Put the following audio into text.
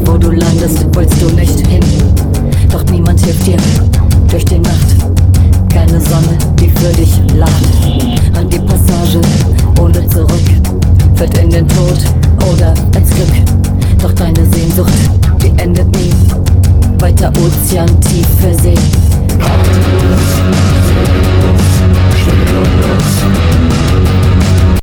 wo du landest, willst du nicht hin. Doch niemand hilft dir durch die Nacht. Keine Sonne, die für dich lacht. An die Passage ohne zurück, führt in den Tod oder ins Glück. Doch deine Sehnsucht, die endet nie. Weiter Ozean, tiefe See.